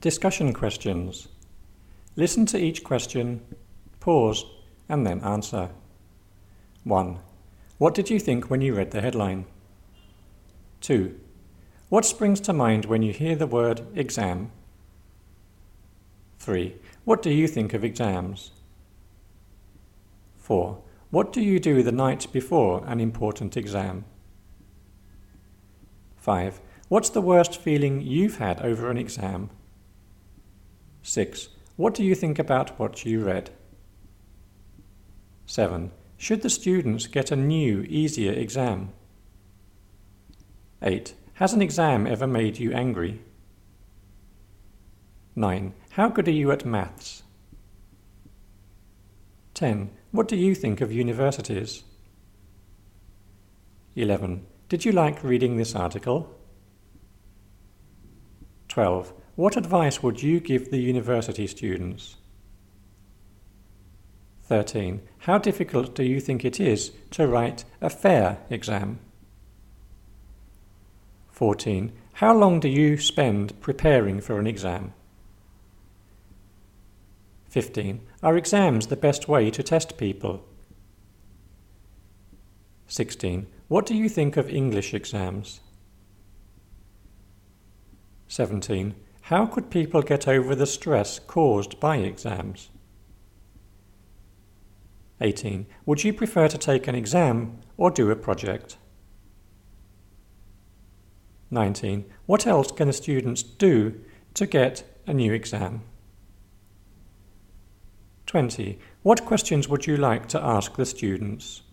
Discussion questions. Listen to each question, pause, and then answer. 1. What did you think when you read the headline? 2. What springs to mind when you hear the word exam? 3. What do you think of exams? 4. What do you do the night before an important exam? 5. What's the worst feeling you've had over an exam? 6. What do you think about what you read? 7. Should the students get a new, easier exam? 8. Has an exam ever made you angry? 9. How good are you at maths? 10. What do you think of universities? 11. Did you like reading this article? 12. What advice would you give the university students? 13. How difficult do you think it is to write a fair exam? 14. How long do you spend preparing for an exam? 15. Are exams the best way to test people? 16. What do you think of English exams? 17. How could people get over the stress caused by exams? 18. Would you prefer to take an exam or do a project? 19. What else can the students do to get a new exam? 20. What questions would you like to ask the students?